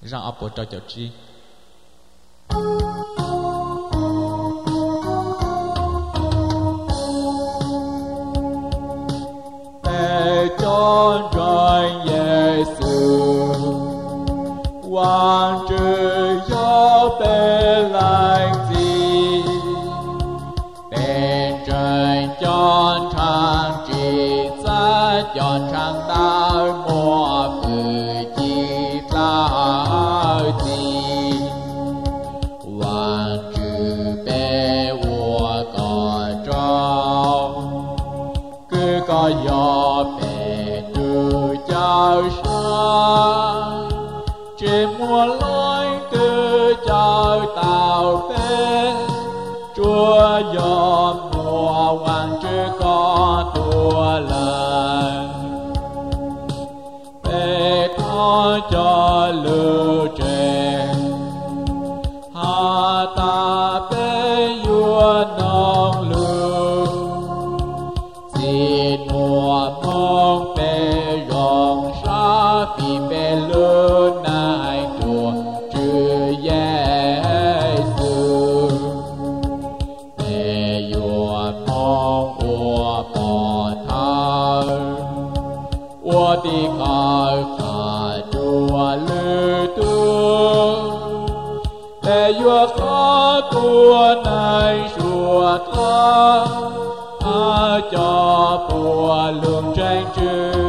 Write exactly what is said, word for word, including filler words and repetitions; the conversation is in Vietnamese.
rằng áp bộ trao chào chi để cho trời Giêsu hoàng trừ cho bên lành gì bên trời cho thằng chỉ ra cho thằng ta mua phừ chi ta gì hoàng trừ bé vua có trong cứ có gió bé từ cháu sáng chỉ mua lối cứ cháu tàu bé chúa gió mùa hoàng trừ có tua lần bé thó cho lưu trên hà ta bé vua nông lưu xin mùa mong bé rong xa vì bé lớn này chùa chư Giêsu bé vua mong vua bỏ thơ vua đi khỏi cả chùa lư tu bé vua khó tua này chùa thơ cho bùa lường tranh chư